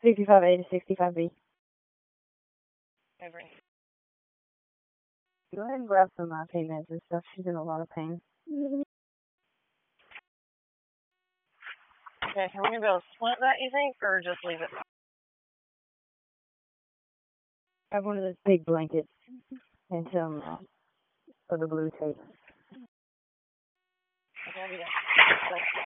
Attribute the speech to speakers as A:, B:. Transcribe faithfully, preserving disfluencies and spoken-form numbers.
A: sixty-five A to sixty-five B.
B: Over.
A: Go ahead and grab some uh, pain meds and stuff. She's in a lot of pain.
B: Okay, are we going to be able to splint that, you think, or just leave it?
A: Grab one of those big blankets and some uh, of the blue tape.
B: Okay, I'll do that.